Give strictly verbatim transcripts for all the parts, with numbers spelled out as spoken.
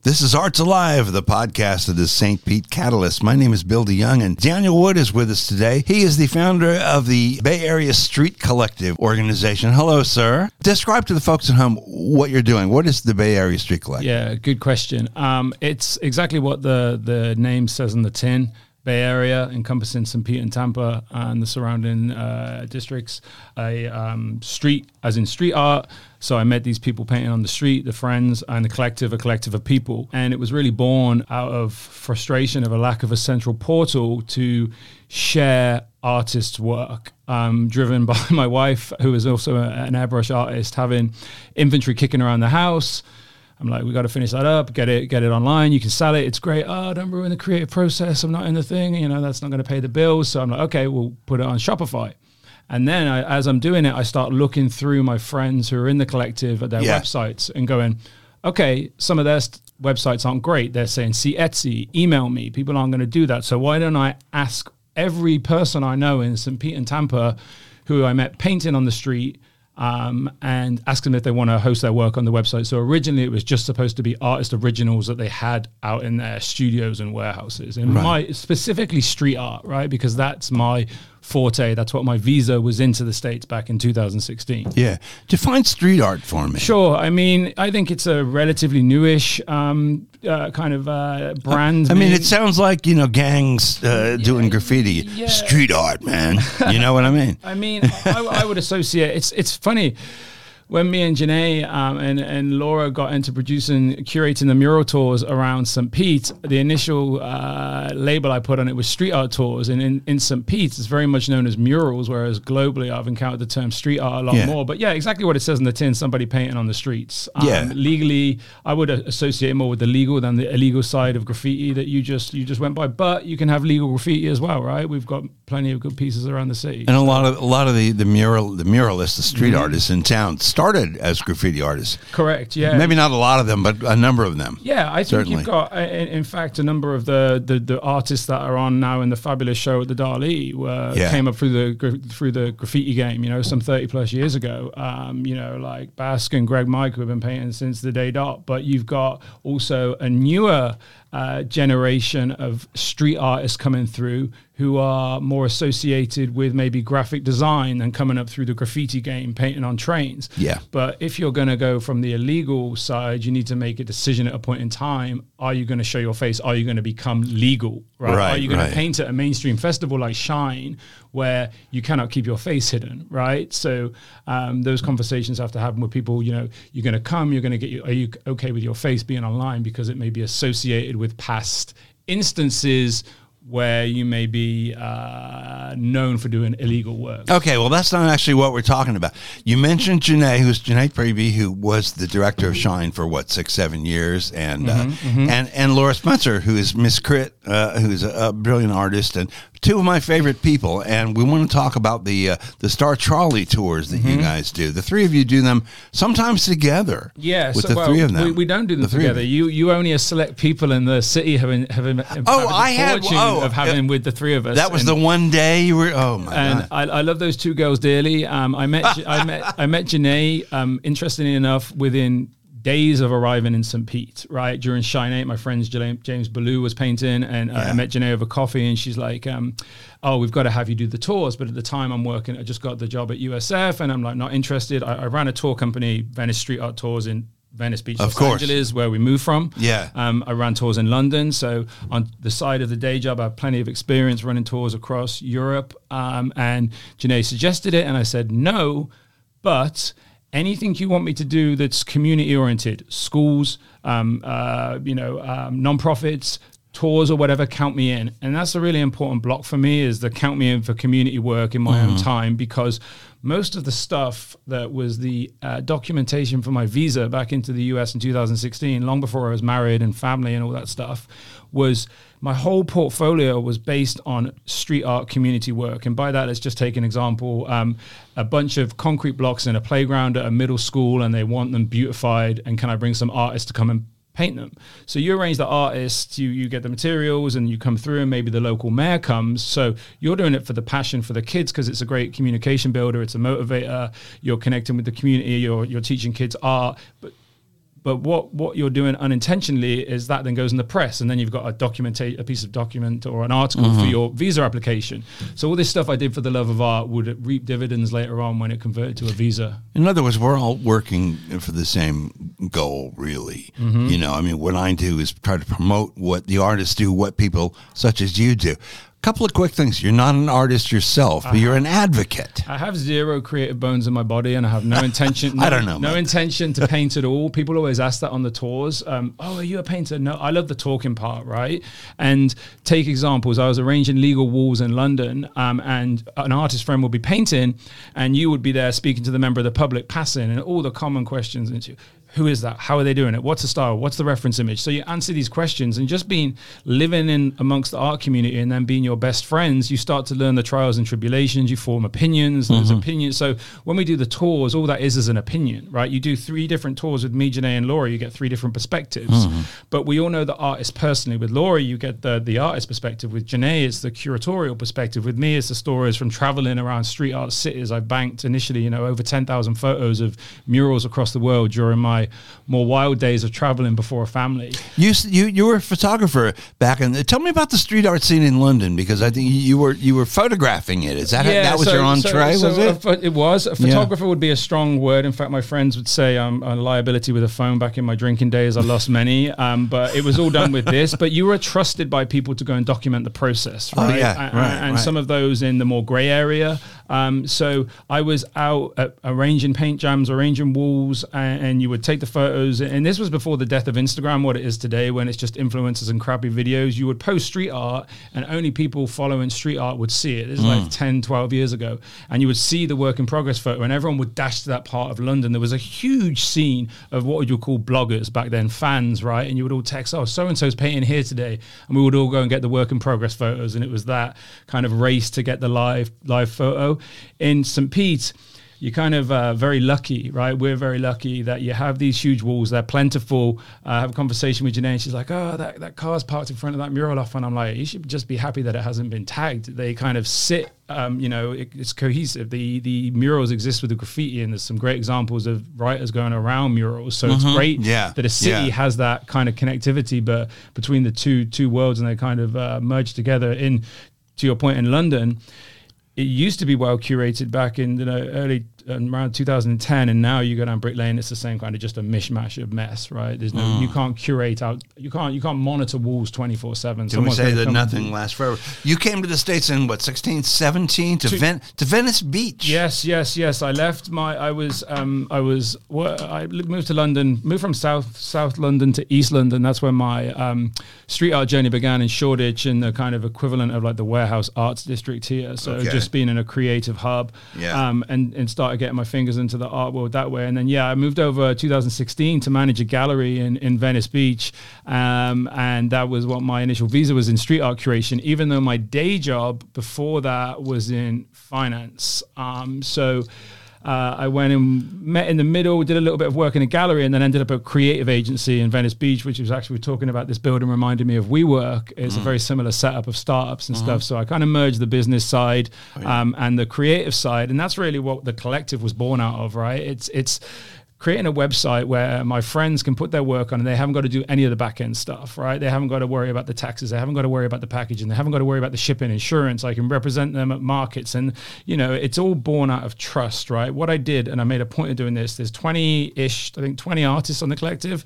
This is Arts Alive, the podcast of the Saint Pete Catalyst. My name is Bill DeYoung, and Daniel Wood is with us today. He is the founder of the Bay Area Street Collective organization. Hello, sir. Describe to the folks at home what you're doing. What is the Bay Area Street Collective? Yeah, good question. Um, it's exactly what the, the name says on the tin. Bay Area, encompassing Saint Pete and Tampa and the surrounding uh, districts. A um, street, as in street art. So I met these people painting on the street, the friends, and the collective, a collective of people. And it was really born out of frustration of a lack of a central portal to share artists' work, um, driven by my wife, who is also a, an airbrush artist, having inventory kicking around the house. I'm like, we got to finish that up, get it, get it online. You can sell it. It's great. Oh, don't ruin the creative process. I'm not in the thing. You know, that's not going to pay the bills. So I'm like, okay, we'll put it on Shopify. And then I, as I'm doing it, I start looking through my friends who are in the collective at their yeah. websites and going, okay, some of their st- websites aren't great. They're saying, see Etsy, email me. People aren't going to do that. So why don't I ask every person I know in Saint Pete and Tampa who I met painting on the street, Um, and ask them if they want to host their work on the website. So originally it was just supposed to be artist originals that they had out in their studios and warehouses. And right. my specifically street art, right? Because that's my forte. That's what my visa was into the States back in two thousand sixteen. Yeah. Define street art for me. Sure. I mean, I think it's a relatively newish um, uh, kind of uh, brand. I mean, it sounds like, you know, gangs uh, yeah, doing graffiti. Yeah. Street art, man. You know what I mean? I mean, I, I would associate, it's it's funny. When me and Janae um, and, and Laura got into producing, curating the mural tours around Saint Pete, the initial uh, label I put on it was street art tours. And in, in Saint Pete, it's very much known as murals, whereas globally I've encountered the term street art a lot yeah. more. But yeah, exactly what it says in the tin, somebody painting on the streets. Um, yeah. Legally, I would associate more with the legal than the illegal side of graffiti that you just you just went by. But you can have legal graffiti as well, right? We've got plenty of good pieces around the city. And a lot of a lot of the, the mural the muralists, the street mm-hmm. artists in town started as graffiti artists. Correct, yeah. Maybe not a lot of them, but a number of them. Yeah, I think certainly. You've got, in, in fact, a number of the, the, the artists that are on now in the fabulous show at the Dali were, yeah. came up through the through the graffiti game, you know, some thirty plus years ago. Um, you know, like Basque and Greg Mike, who have been painting since the day dot. But you've got also a newer uh, generation of street artists coming through who are more associated with maybe graphic design and coming up through the graffiti game, painting on trains. Yeah. But if you're going to go from the illegal side, you need to make a decision at a point in time. Are you going to show your face? Are you going to become legal? Right. right are you going right. to paint at a mainstream festival like Shine, where you cannot keep your face hidden? Right. So um, those conversations have to happen with people. You know, you're going to come. You're going to get you. Are you okay with your face being online because it may be associated with past instances where you may be uh, known for doing illegal work? Okay, well, that's not actually what we're talking about. You mentioned Janae, who's Janae Preby, who was the director of Shine for, what, six, seven years, and mm-hmm, uh, mm-hmm. and and Laura Spencer, who is Miss Crit, uh, who's a, a brilliant artist, and two of my favorite people. And we want to talk about the uh, the Star Trolley tours that mm-hmm. you guys do. The three of you do them sometimes together. Yeah, with so, the well, three of them. We, we don't do them the together. You you only a select people in the city having having oh, I had oh, of having uh, with the three of us. That was and, the one day you were. Oh my and god! And I, I love those two girls dearly. Um, I met I met I met Janae. Um, interestingly enough, within days of arriving in Saint Pete, right during Shine eight, my friend James Ballou was painting, and uh, yeah. I met Janae over coffee, and she's like, um, "Oh, we've got to have you do the tours." But at the time, I'm working. I just got the job at U S F, and I'm like not interested. I, I ran a tour company, Venice Street Art Tours in Venice Beach, of Los course. Angeles, where we moved from. Yeah. Um, I ran tours in London. So on the side of the day job, I have plenty of experience running tours across Europe. Um, and Janae suggested it, and I said no, but anything you want me to do that's community oriented, schools, um, uh, you know, um, nonprofits, tours or whatever, count me in. And that's a really important block for me, is the count me in for community work in my mm-hmm. own time, because most of the stuff that was the uh, documentation for my visa back into the U S in two thousand sixteen, long before I was married and family and all that stuff, was my whole portfolio was based on street art community work. And by that, let's just take an example. Um, a bunch of concrete blocks in a playground at a middle school, and they want them beautified. And can I bring some artists to come and paint them? So you arrange the artists, you you get the materials, and you come through, and maybe the local mayor comes. So you're doing it for the passion for the kids, because it's a great communication builder, it's a motivator, you're connecting with the community, you're you're teaching kids art. But But what, what you're doing unintentionally is that then goes in the press, and then you've got a document, a piece of document or an article mm-hmm. for your visa application. So all this stuff I did for the love of art would reap dividends later on when it converted to a visa. In other words, we're all working for the same goal, really. Mm-hmm. You know, I mean, what I do is try to promote what the artists do, what people such as you do. Couple of quick things. You're not an artist yourself, but you're an advocate. I have zero creative bones in my body, and I have no intention. No, I don't know. No intention to paint at all. People always ask that on the tours. Um, oh, are you a painter? No, I love the talking part, right? And take examples. I was arranging legal walls in London, um, and an artist friend would be painting, and you would be there speaking to the member of the public, passing, and all the common questions into. Who is that? How are they doing it? What's the style? What's the reference image? So you answer these questions, and just being living in amongst the art community and then being your best friends, you start to learn the trials and tribulations. You form opinions. Mm-hmm. There's opinions. So when we do the tours, all that is is an opinion, right? You do three different tours with me, Janae, and Laura. You get three different perspectives. Mm-hmm. But we all know the artist personally. With Laura, you get the the artist perspective. With Janae, it's the curatorial perspective. With me, it's the stories from traveling around street art cities. I banked initially, you know, over ten thousand photos of murals across the world during my more wild days of traveling before a family. You you you were a photographer back in. The, tell me about the street art scene in London, because I think you were you were photographing it. Is that yeah, that was so, your entree? So, was so it? A, it was. A photographer yeah. would be a strong word. In fact, my friends would say I'm a liability with a phone. Back in my drinking days, I lost many. Um, but it was all done with this. But you were trusted by people to go and document the process, right? Oh, yeah, and, right, and right. some of those in the more grey area. Um, so I was out uh, arranging paint jams, arranging walls, and, and you would take the photos. And this was before the death of Instagram, what it is today, when it's just influencers and crappy videos. You would post street art, and only people following street art would see it. This is mm. like ten, twelve years ago. And you would see the work in progress photo, and everyone would dash to that part of London. There was a huge scene of what you would call bloggers back then, fans, right? And you would all text, oh, so-and-so's painting here today. And we would all go and get the work in progress photos. And it was that kind of race to get the live live photo. In Saint Pete, you're kind of uh, very lucky, right? We're very lucky that you have these huge walls. They're plentiful. Uh, I have a conversation with Janae, and she's like, oh, that, that car's parked in front of that mural off. And I'm like, you should just be happy that it hasn't been tagged. They kind of sit, um, you know, it, it's cohesive. The the murals exist with the graffiti, and there's some great examples of writers going around murals. So mm-hmm. it's great yeah. that a city yeah. has that kind of connectivity, but between the two two worlds, and they kind of uh, merge together. In, to your point, in London, it used to be well curated back in the early um, around two thousand ten, and now you go down Brick Lane, it's the same kind of just a mishmash of mess, right? There's no, mm. you can't curate out, you can't, you can't monitor walls twenty-four seven. Can we say that nothing lasts forever? You came to the States in what, sixteen, seventeen to, to Ven- to Venice Beach? Yes, yes, yes. I left my, I was, um, I was, well, I moved to London, moved from South South London to East London. That's where my um, street art journey began in Shoreditch, in the kind of equivalent of like the Warehouse Arts District here. So okay. just being in a creative hub, yeah. um, and and started getting my fingers into the art world that way. And then yeah, I moved over two thousand sixteen to manage a gallery in in Venice Beach, um, and that was what my initial visa was, in street art curation. Even though my day job before that was in finance, um, so. Uh, I went and met in the middle, did a little bit of work in a gallery, and then ended up at a creative agency in Venice Beach, which was actually talking about this building reminded me of WeWork. It's mm. a very similar setup of startups and mm-hmm. stuff. So I kind of merged the business side oh, yeah. um, and the creative side, and that's really what the collective was born out of, right? It's it's. creating a website where my friends can put their work on, and they haven't got to do any of the back end stuff, right? They haven't got to worry about the taxes. They haven't got to worry about the packaging. They haven't got to worry about the shipping, insurance. I can represent them at markets, and, you know, it's all born out of trust, right? What I did, and I made a point of doing this, there's twenty-ish, I think twenty artists on the collective.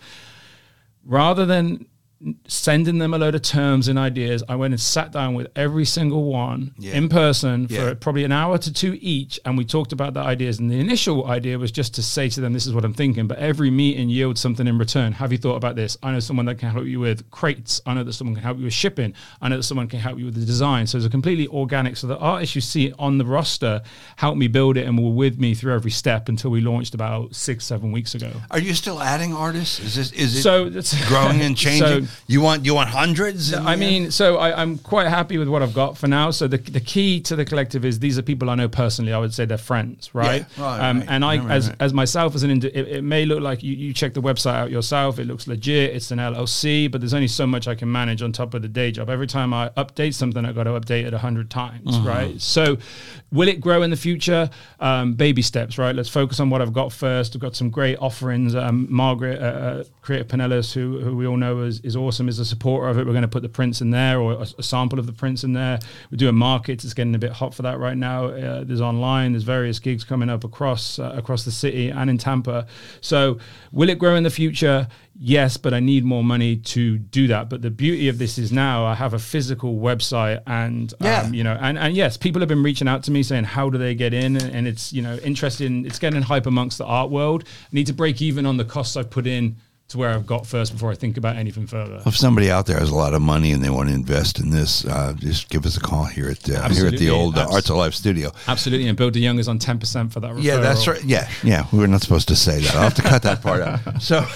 Rather than sending them a load of terms and ideas, I went and sat down with every single one yeah. in person for yeah. probably an hour to two each, and we talked about the ideas. And the initial idea was just to say to them, this is what I'm thinking, but every meeting yields something in return. Have you thought about this? I know someone that can help you with crates. I know that someone can help you with shipping. I know that someone can help you with the design. So it's a completely organic. So the artists you see on the roster helped me build it and were with me through every step until we launched about six, seven weeks ago. Are you still adding artists? Is this, is it so growing and changing? So, you You want you want hundreds? I mean, so I, I'm quite happy with what I've got for now. So the the key to the collective is these are people I know personally. I would say they're friends, right? Yeah. Right, um, right. And I, Right, as right. as myself as an indi- it, it may look like you, you check the website out yourself. It looks legit. It's an L L C, but there's only so much I can manage on top of the day job. Every time I update something, I got to update it a hundred times, Mm-hmm. right? So, will it grow in the future? Um, baby steps, right? Let's focus on what I've got first. I've got some great offerings. Um, Margaret, uh, uh, Creative Pinellas, who who we all know is, is awesome, is a supporter of it. We're going to put the prints in there, or a, a sample of the prints in there. We're doing markets. It's getting a bit hot for that right now. Uh, there's online. There's various gigs coming up across uh, across the city and in Tampa. So, will it grow in the future? Yes, but I need more money to do that. But the beauty of this is now I have a physical website, and Yeah. um, you know, and, and yes, people have been reaching out to me saying, how do they get in? And it's, you know, interesting. It's getting hype amongst the art world. I need to break even on the costs I've put in to where I've got first before I think about anything further. If somebody out there has a lot of money and they want to invest in this, uh, just give us a call here at uh, here at Absolutely. the old uh, Abs- Arts of Life studio. Absolutely. And Bill DeYoung is on ten percent for that referral. Yeah, that's right. Yeah, yeah. We were not supposed to say that. I'll have to cut that part out. So,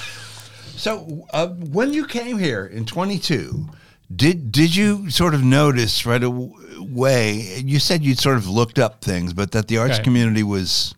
so uh, when you came here in twenty-two, did did you sort of notice right away? You said you'd sort of looked up things, but that the arts Okay. community was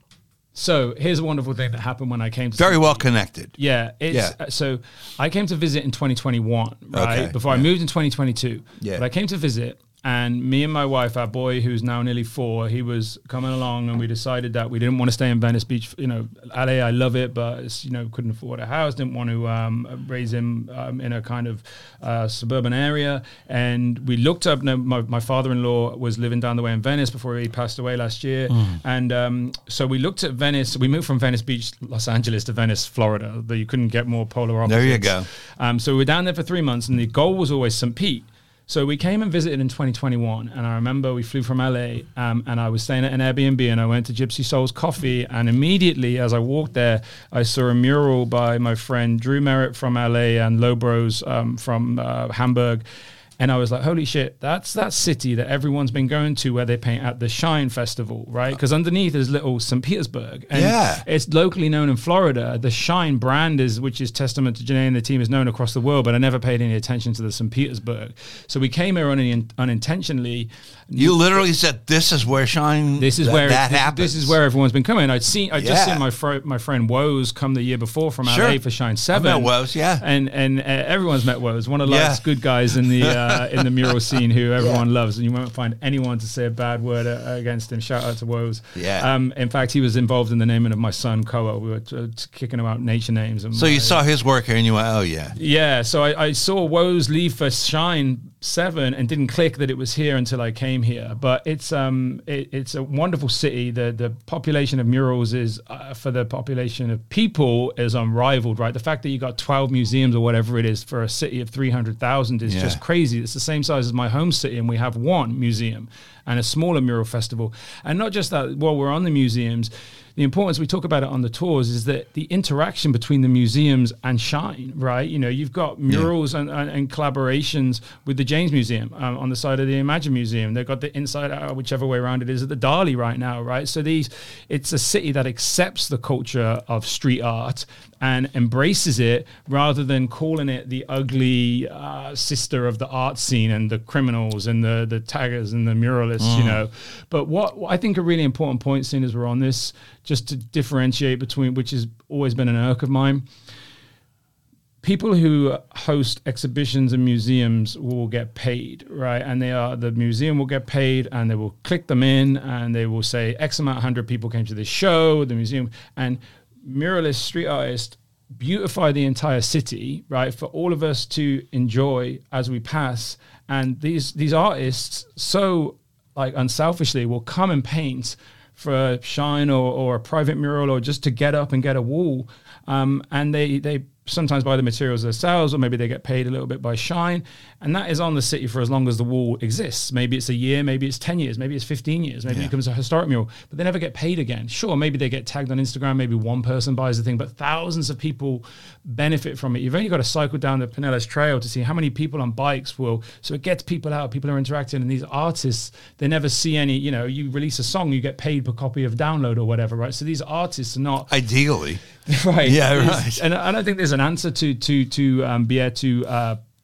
So here's a wonderful thing that happened when I came to very Sydney. well connected. Yeah, it's Yeah. uh, so I came to visit in twenty twenty-one, right? Okay, Before I yeah. moved in twenty twenty-two. Yeah. But I came to visit, and me and my wife, our boy, who's now nearly four, he was coming along, and we decided that we didn't want to stay in Venice Beach. You know, L A, I love it, but it's, you know, couldn't afford a house. Didn't want to um, raise him um, in a kind of uh, suburban area. And we looked up. No, my, my father-in-law was living down the way in Venice before he passed away last year, and um, so we looked at Venice. We moved from Venice Beach, Los Angeles, to Venice, Florida. But you couldn't get more polar opposites. There you go. Um, so we were down there for three months, and the goal was always Saint Pete. So we came and visited in twenty twenty-one, and I remember we flew from L A, um, and I was staying at an Airbnb, and I went to Gypsy Souls Coffee, and immediately as I walked there, I saw a mural by my friend Drew Merritt from L A and Lobros um, from uh, Hamburg. And I was like, holy shit, that's that city that everyone's been going to where they paint at the Shine Festival, right? Because underneath is little Saint Petersburg. And Yeah. it's locally known in Florida. The Shine brand is, which is testament to Janae and the team, is known across the world, but I never paid any attention to the Saint Petersburg. So we came here un- unintentionally. You literally said, "This is where Shine." This is that, where that this, happens. this is where everyone's been coming. I'd seen, I just Yeah. seen my fr- my friend Woes come the year before from Sure. L A for Shine Seven. I met Woes, yeah. and and uh, everyone's met Woes, one of Yeah. life's good guys in the uh, in the mural scene who everyone loves, and you won't find anyone to say a bad word uh, against him. Shout out to Woes. Yeah. Um, in fact, he was involved in the naming of my son Koa. We were t- t- kicking about nature names. And So you my- saw his work here, and you went, "Oh yeah." yeah, so I, I saw Woes leave for Shine Seven and didn't click that it was here until I came here. But it's um it, it's a wonderful city. The the population of murals is uh, for the population of people is unrivaled, right? The fact that you got twelve museums or whatever it is for a city of three hundred thousand is Yeah. just crazy. It's the same size as my home city, and we have one museum and a smaller mural festival. And not just that, while we're on the museums, the importance, we talk about it on the tours, is that the interaction between the museums and Shine, right? You know, you've got murals and, and, and collaborations with the James Museum um, on the side of the Imagine Museum. They've got the Inside Out, whichever way around it is, at the Dali right now, right? So these, it's a city that accepts the culture of street art and embraces it rather than calling it the ugly uh, sister of the art scene and the criminals and the, the taggers and the muralists, you know. But what, what I think a really important point, seeing as we're on this, just to differentiate between, which has always been an irk of mine, people who host exhibitions and museums will get paid, right? And they are, the museum will get paid, and they will click them in, and they will say X amount, one hundred people came to this show, the museum, and muralists, street artists beautify the entire city, right, for all of us to enjoy as we pass. And these these artists, so like unselfishly, will come and paint for a Shine or, or a private mural, or just to get up and get a wall. Um, and they they sometimes buy the materials themselves, or maybe they get paid a little bit by Shine. And that is on the city for as long as the wall exists. Maybe it's a year, maybe it's ten years, maybe it's fifteen years, maybe Yeah. it becomes a historic mural, but they never get paid again. Sure, maybe they get tagged on Instagram, maybe one person buys the thing, but thousands of people benefit from it. You've only got to cycle down the Pinellas Trail to see how many people on bikes will, so it gets people out, people are interacting, and these artists, they never see any, you know, you release a song, you get paid per copy of download or whatever, right? So these artists are not... Ideally. right. Yeah, There's- right. And I don't think there's an answer to to to um, be able to uh,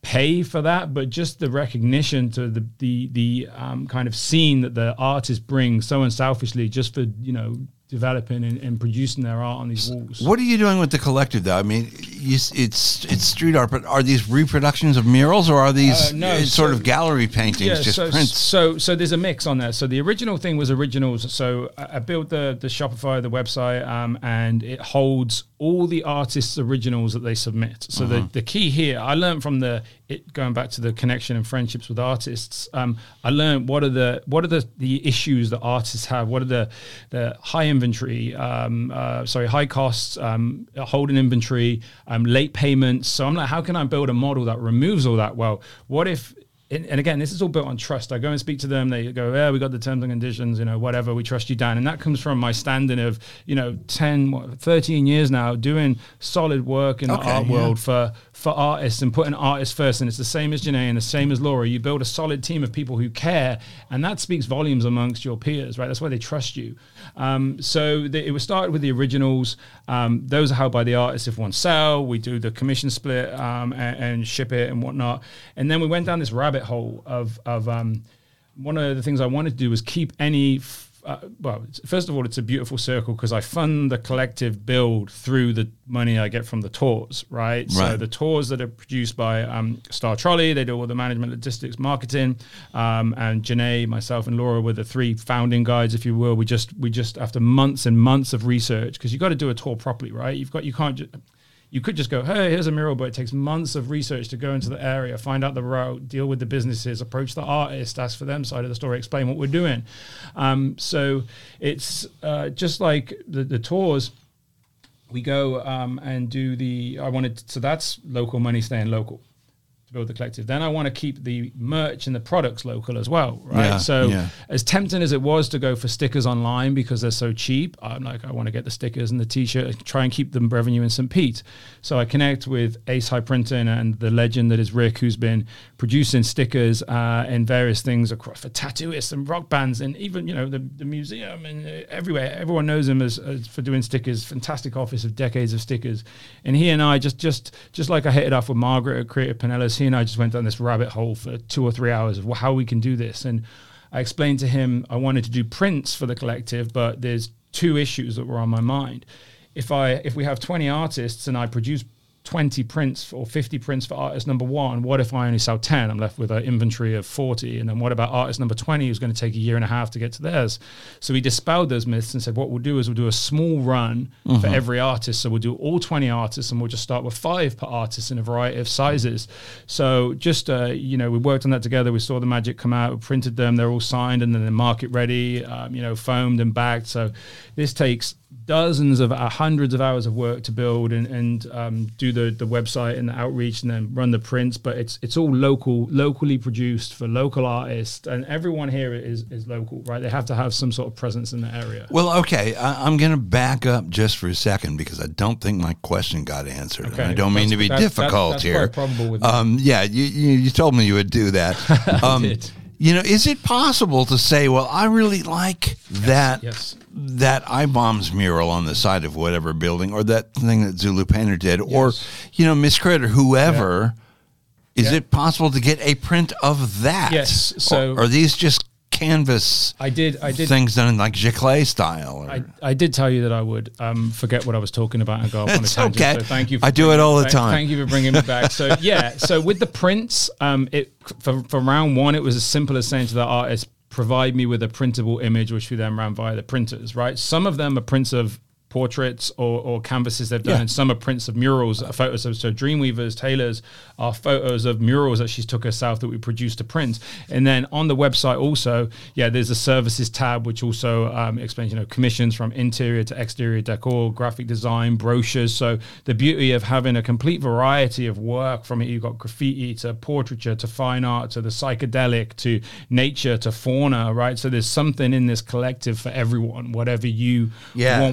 pay for that, but just the recognition to the the the um, kind of scene that the artists bring so unselfishly, just for you know developing and, and producing their art on these walls. What are you doing with the collective, though? I mean, you, it's it's street art, but are these reproductions of murals, or are these uh, no, it's so, sort of gallery paintings, yeah, just so, prints? So, so there's a mix on there. So the original thing was originals. So I built the the Shopify, the website, um, and it holds all the artists' originals that they submit. So uh-huh. the the key here, I learned from the it going back to the connection and friendships with artists. Um, I learned what are the what are the the issues that artists have. What are the the high inventory, um, uh, sorry, high costs, um, holding inventory, um, late payments. So I'm like, how can I build a model that removes all that? Well, what if, and, and again, this is all built on trust. I go and speak to them. They go, yeah, we got the terms and conditions, you know, whatever, we trust you, Dan. And that comes from my standing of, you know, ten, what, thirteen years now doing solid work in the okay, art yeah. world for, for artists and putting artists first. And it's the same as Janae and the same as Laura. You build a solid team of people who care, and that speaks volumes amongst your peers, right? That's why they trust you. Um, so the, it was started with the originals. Um, those are held by the artists if one sell. We do the commission split um, and, and ship it and whatnot. And then we went down this rabbit hole of, of um, one of the things I wanted to do was keep any... F- Uh, well, first of all, it's a beautiful circle because I fund the collective build through the money I get from the tours, right? right. So the tours that are produced by um, Star Trolley, they do all the management, logistics, marketing, um, and Janae, myself, and Laura were the three founding guides, if you will. We just, we just after months and months of research, because you got to do a tour properly, right? You've got, you can't just... You could just go, hey, here's a mural, but it takes months of research to go into the area, find out the route, deal with the businesses, approach the artist, ask for them side of the story, explain what we're doing. Um, so it's uh, just like the, the tours. We go um, and do the, I wanted, to, so that's local money staying local to build the collective. Then I want to keep the merch and the products local as well, right? Yeah, so yeah. as tempting as it was to go for stickers online because they're so cheap, I'm like, I want to get the stickers and the t-shirt, try and keep them revenue in Saint Pete. So I connect with Ace High Printing and the legend that is Rick, who's been producing stickers uh, and various things across for tattooists and rock bands and even, you know, the, the museum and everywhere. Everyone knows him as, as for doing stickers, fantastic office of decades of stickers. And he and I just, just, just like I hit it off with Margaret at Creative Pinellas, he and I just went down this rabbit hole for two or three hours of how we can do this. And I explained to him I wanted to do prints for the collective, but there's two issues that were on my mind. If I if we have twenty artists and I produce twenty prints or fifty prints for artist number one, what if I only sell ten? I'm left with an inventory of forty. And then what about artist number twenty who's going to take a year and a half to get to theirs? So we dispelled those myths and said, what we'll do is we'll do a small run mm-hmm. for every artist. So we'll do all twenty artists and we'll just start with five per artist in a variety of sizes. So just, uh, you know, we worked on that together. We saw the magic come out, we printed them, they're all signed and then they're market ready, um, you know, foamed and bagged. So this takes dozens of uh, hundreds of hours of work to build and, and um, do the, the website and the outreach and then run the prints, but it's it's all local, locally produced for local artists, and everyone here is is local, right? They have to have some sort of presence in the area. Well, okay, I, I'm going to back up just for a second because I don't think my question got answered. Okay. And I don't mean that's, to be that, difficult that, that's here. Quite probable with um, yeah, you, you you told me you would do that. Um, I did. You know, is it possible to say, well, I really like yes, that yes. that iBombs mural on the side of whatever building, or that thing that Zulu Painter did, yes. or, you know, Miss Crit or whoever, yeah. is yeah. it possible to get a print of that? Yes. So or are these just canvas I did, I did, things done in like Giclée style? Or? I, I did tell you that I would um, forget what I was talking about and go off on a tangent. Okay. So thank you. For I do it all the time. Thank you for bringing me back. So yeah, so with the prints, um, it for, for round one, it was as simple as saying to the artist, provide me with a printable image, which we then ran via the printers, right? Some of them are prints of portraits or, or canvases they've done, yeah. and some are prints of murals, uh, photos of, so Dreamweavers, Taylor's are photos of murals that she took herself that we produced to print. And then on the website also, yeah, there's a services tab, which also um, explains, you know, commissions from interior to exterior decor, graphic design, brochures. So the beauty of having a complete variety of work from it, you've got graffiti to portraiture to fine art to the psychedelic to nature to fauna, right? So there's something in this collective for everyone. Whatever you yeah. want, we can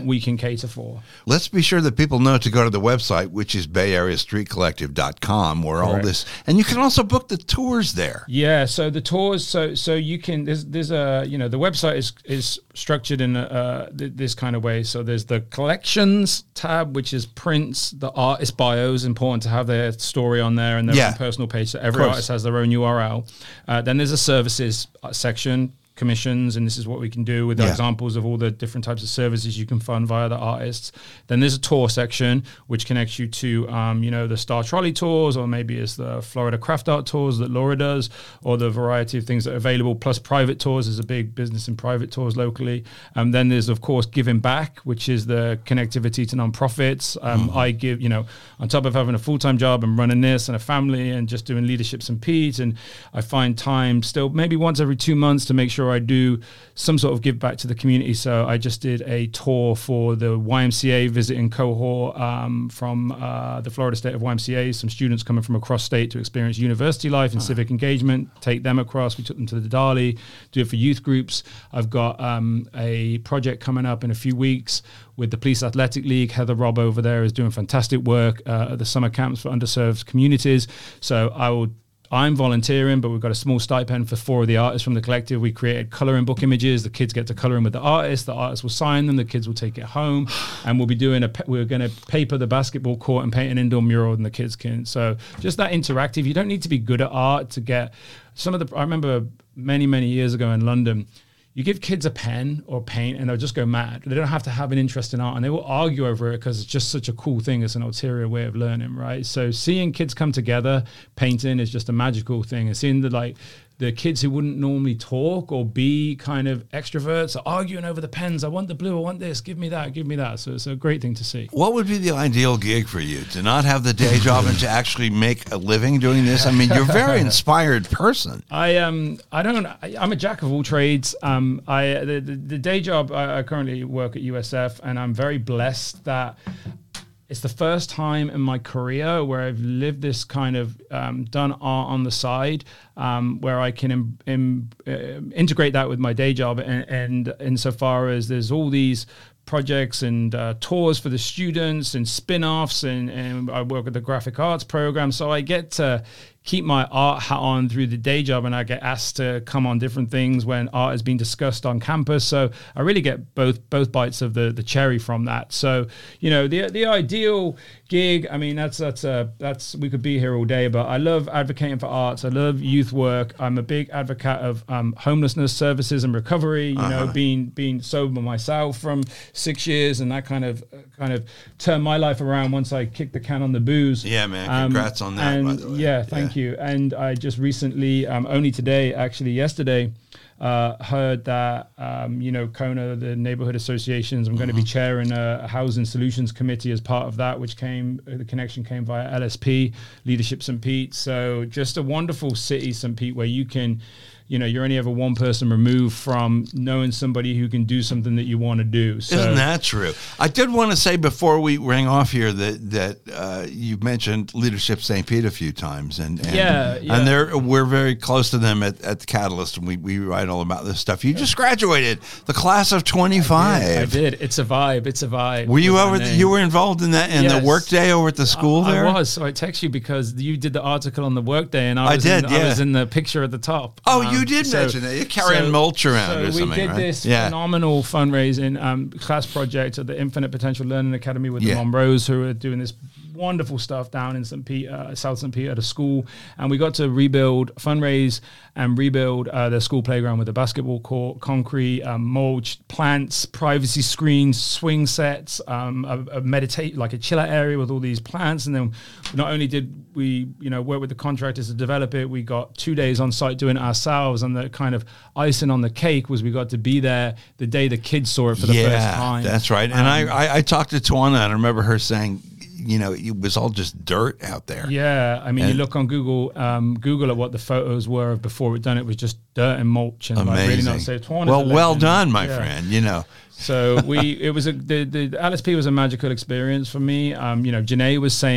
cater for. Let's be sure that people know to go to the website, which is bay area street collective dot com, where all Correct. this, and you can also book the tours there. Yeah, so the tours, so so you can there's there's a you know the website is is structured in a, uh, th- this kind of way. So there's the collections tab, which is prints, the artist bios, important to have their story on there and their Yeah. own personal page. So every artist has their own U R L. Uh, then there's a services section, commissions, and this is what we can do with Yeah. examples of all the different types of services you can fund via the artists. Then there's a tour section which connects you to um, you know the Star Trolley tours, or maybe it's the Florida Craft Art tours that Laura does, or the variety of things that are available, plus private tours. There's a big business in private tours locally. And um, then there's of course Giving Back, which is the connectivity to nonprofits. um, mm. I give, you know on top of having a full-time job and running this and a family and just doing Leadership Saint Pete, and I find time still maybe once every two months to make sure I do some sort of give back to the community. So I just did a tour for the Y M C A visiting cohort um, from uh, the Florida State of Y M C A, some students coming from across state to experience university life and uh-huh. civic engagement, take them across. We took them to the Dali, do it for youth groups. I've got um, a project coming up in a few weeks with the Police Athletic League. Heather Robb over there is doing fantastic work uh, at the summer camps for underserved communities. So I will I'm volunteering, but we've got a small stipend for four of the artists from the collective. We created coloring book images. The kids get to color in with the artists. The artists will sign them. The kids will take it home, and we'll be doing a. We're going to paper the basketball court and paint an indoor mural, and the kids can. So just that interactive. You don't need to be good at art to get some of the. I remember many many years ago in London. You give kids a pen or paint and they'll just go mad. They don't have to have an interest in art, and they will argue over it because it's just such a cool thing. It's an ulterior way of learning, right? So seeing kids come together, painting is just a magical thing. And seeing the like the kids who wouldn't normally talk or be kind of extroverts are arguing over the pens. I want the blue, I want this, give me that, give me that. So it's a great thing to see. What would be the ideal gig for you? To not have the day job and to actually make a living doing this? I mean, you're a very inspired person. I um I don't I, I'm a jack of all trades. Um I the, the, the day job I, I currently work at U S F, and I'm very blessed that it's the first time in my career where I've lived this kind of um, done art on the side, um, where I can im- im- uh, integrate that with my day job. And, and insofar as there's all these projects and uh, tours for the students and spin-offs, and, and I work with the graphic arts program. So I get to keep my art hat on through the day job, and I get asked to come on different things when art is being discussed on campus. So I really get both both bites of the the cherry from that. So, you know, the the ideal gig, I mean, that's that's uh, that's we could be here all day, but I love advocating for arts. I love youth work. I'm a big advocate of um, homelessness services and recovery. You uh-huh. know, being being sober myself from six years, and that kind of uh, kind of turned my life around once I kicked the can on the booze. Yeah, man. Congrats um, on that. And by the way. yeah, thank yeah. you. You. And I just recently, um, only today, actually yesterday, uh, heard that, um, you know, Kona, the neighborhood associations, I'm mm-hmm. going to be chairing a, a housing solutions committee as part of that, which came, the connection came via L S P, Leadership Saint Pete. So just a wonderful city, Saint Pete, where you can, you know, you're only ever one person removed from knowing somebody who can do something that you want to do. So, isn't that true? I did want to say before we rang off here that that uh, you mentioned Leadership Saint Pete a few times, and, and yeah, yeah. and they're we're very close to them at, at the Catalyst, and we, we write all about this stuff. You just graduated, the class of twenty-five. I did. I did. It's a vibe. It's a vibe. Were you over? The, you were involved in that in yes. the work day over at the school I, there? I was. So I text you because you did the article on the work day, and I, I was did. In, yeah. I was in the picture at the top. Oh, um, you did so, mention that. You're carrying so, mulch around so or something, we did right? this yeah. phenomenal fundraising um, class project at the Infinite Potential Learning Academy with yeah. the Monroes, who are doing this wonderful stuff down in Saint Pete, uh, South Saint Pete at a school. And we got to rebuild, fundraise and rebuild uh, their school playground with a basketball court, concrete, um, mulch, plants, privacy screens, swing sets, um, a, a meditate, like a chill out area with all these plants. And then not only did we, you know, work with the contractors to develop it, we got two days on site doing it ourselves. And the kind of icing on the cake was we got to be there the day the kids saw it for the yeah, first time. That's right. And um, I, I, I talked to Tawana, and I remember her saying, you know, it was all just dirt out there. Yeah, I mean, and you look on Google, um, Google at what the photos were of before we'd done it, was just dirt and mulch, and amazing. Like really not safe. Well, well done, my yeah. friend. You know. So we, it was a the, the L S P was a magical experience for me. Um, you know, Janae was saying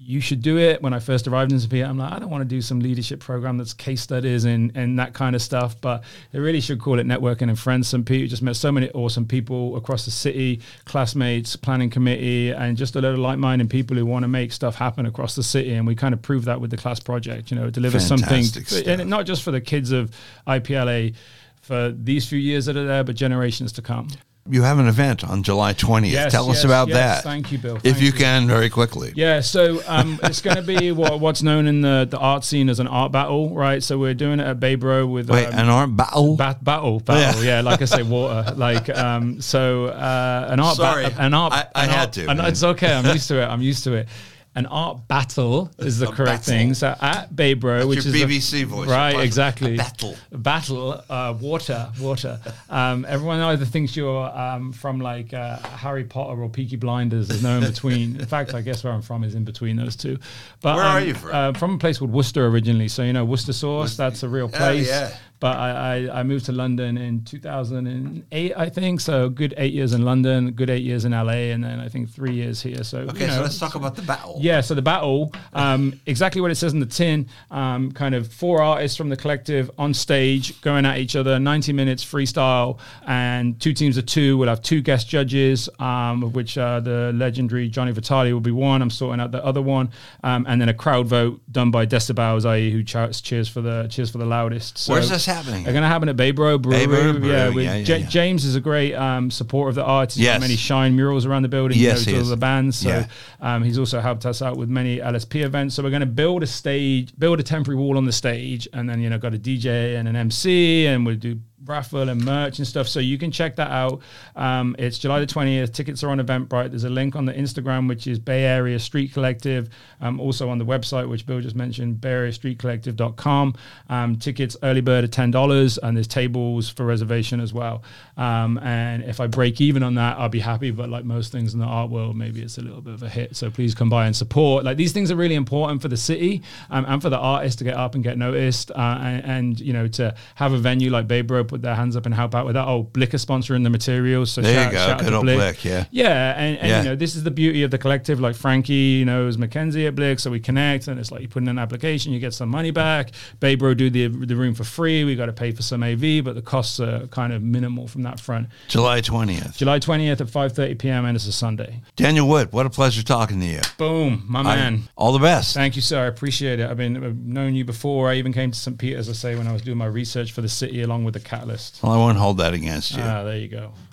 you should do it. When I first arrived in Saint Peter, I'm like, I don't want to do some leadership program that's case studies and, and that kind of stuff, but they really should call it Networking and Friends Saint Peter. Just met so many awesome people across the city, classmates, planning committee, and just a lot of like-minded people who want to make stuff happen across the city. And we kind of proved that with the class project, you know, deliver something, stuff. And not just for the kids of I P L A for these few years that are there, but generations to come. You have an event on July twentieth. Yes, Tell yes, us about yes. that. Thank you, Bill. If Thank you, you can, very quickly. Yeah, so um, it's going to be what, what's known in the, the art scene as an art battle, right? So we're doing it at Baybro with Wait, um, an art battle. Ba- battle, battle, yeah. yeah. Like I say, water. Like um, so, uh, an art. Sorry, ba- an art. I, I an had art, to. An, it's okay. I'm used to it. I'm used to it. An art battle is the A correct battle. thing. So at Baybro, That's which your is B a- B C voice. right? A Exactly. battle. Battle. Uh, water. Water. Um, everyone either thinks you're um, from like uh, Harry Potter or Peaky Blinders. There's no in between. In fact, I guess where I'm from is in between those two. But Where um, are you from? Uh, from a place called Worcester originally. So you know Worcester sauce. That's a real place. Oh, yeah. But I, I, I moved to London in two thousand eight, I think. So good eight years in London, good eight years in L A, and then I think three years here. So Okay, you know, so let's talk about the battle. yeah, so the battle, um, exactly what it says in the tin, um, kind of four artists from the collective on stage going at each other, ninety minutes freestyle, and two teams of two. We'll have two guest judges, um, of which uh, the legendary Johnny Vitale will be one. I'm sorting out the other one, um, and then a crowd vote done by decibels, that is, who ch- cheers for the cheers for the loudest. So Where's this happening? they're going to happen at Baybro Brewery. Baybro Brewery, yeah, with yeah, yeah, J- yeah. James is a great um, supporter of the arts. He's Yes. got many shine murals around the building. Yes, he he knows is. all the bands. So Yeah. um, he's also helped us out with many L S P events. So we're going to build a stage, build a temporary wall on the stage, and then you know got a D J and an M C, and we'll do raffle and merch and stuff. So you can check that out. Um, it's July the twentieth. Tickets are on Eventbrite. There's a link on the Instagram, which is Bay Area Street Collective. Um, also on the website, which Bill just mentioned, bay area street collective dot com. Um, tickets early bird at ten dollars, and there's tables for reservation as well. Um, and if I break even on that, I'll be happy. But like most things in the art world, maybe it's a little bit of a hit. So please come by and support. Like these things are really important for the city um, and for the artists to get up and get noticed. Uh, and, and you know, to have a venue like Baybro put their hands up and help out with that. Oh, Blick is sponsoring the materials. So There you shout, go. shout Good out to old Blick. Blick, yeah. Yeah, and, and Yeah. you know, this is the beauty of the collective. Like Frankie knows Mackenzie at Blick, so we connect, and it's like you put in an application, you get some money back. Baybro do the the room for free. We got to pay for some A V, but the costs are kind of minimal from that front. July twentieth. July twentieth at five thirty p.m. and it's a Sunday. Daniel Wood, what a pleasure talking to you. Boom, my I- man. all the best. Thank you, sir. I appreciate it. I've been I've known you before. I even came to Saint Peter, as I say, when I was doing my research for the city along with the Catalyst. Well, I won't hold that against you. Ah, there you go.